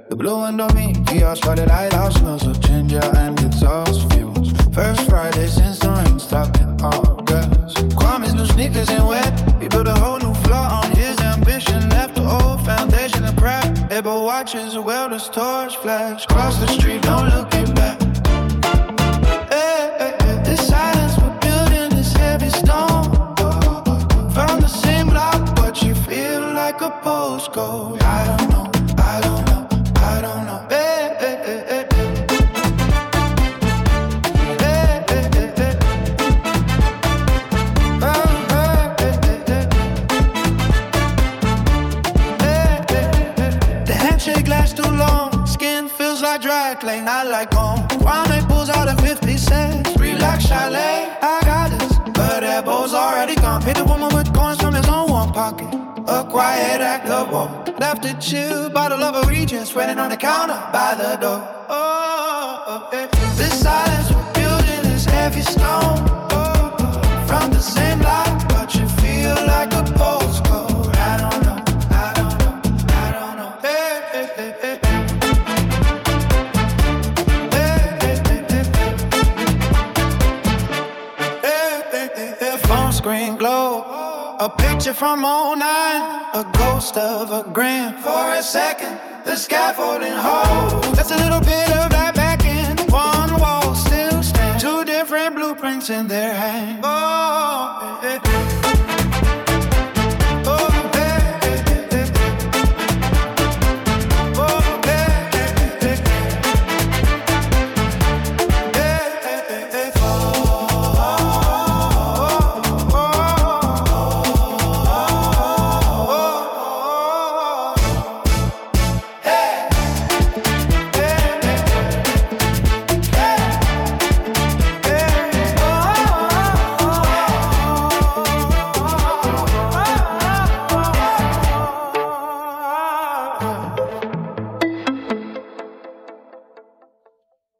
The blue one on me, we all started lighthouse smells of ginger and exhaust fumes. First Friday since the rain stopped in August. Kwame's new sneakers and wet. We built a whole new floor on his ambition. Left the old foundation of prep. Able watches a welder's torch flash. Cross the street, no looking back. This silence we're building is heavy stone. From the same block, but you feel like a postcode. I don't know, I don't know, I don't know. The handshake lasts too long. Skin feels like dry clay, not like home. Kwame pulls out a 50 cents. Relax, chalet, I got this. But that bow's already gone. Paid the woman with coins from his own one pocket. A quiet act of war. Left it chill, bottle of a Regent sweating on the counter by the door. This silence we're building is heavy stone. From the same block, but you feel like a postcode. I don't know, I don't know, I don't know. Phone screen glow. A picture from '09, a ghost of a gram. For a second, the scaffolding holds. That's a little bit of that back end. One wall still stands. Two different blueprints in there.